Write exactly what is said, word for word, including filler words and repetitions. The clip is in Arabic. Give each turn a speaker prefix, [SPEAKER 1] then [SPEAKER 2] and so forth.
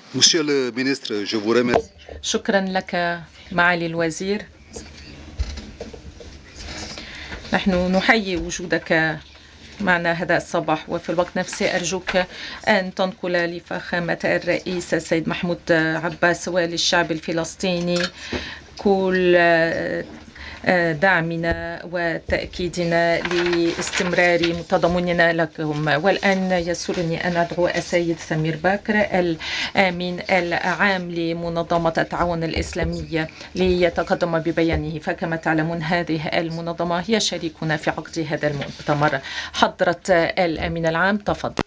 [SPEAKER 1] Monsieur le ministre, je vous remercie.
[SPEAKER 2] شكرا لك معالي الوزير. نحن نحيي وجودك معنا هذا الصباح، وفي الوقت نفسه أرجوك أن تنقل لفخامة الرئيس السيد محمود عباس وللشعب الفلسطيني كل دعمنا وتأكيدنا لاستمرار تضامننا لكم. والآن يسرني أن أدعو السيد سمير باكر الأمين العام لمنظمة التعاون الإسلامية ليتقدم ببيانه. فكما تعلمون هذه المنظمة هي شريكنا في عقد هذا المؤتمر. حضرة الأمين العام تفضل.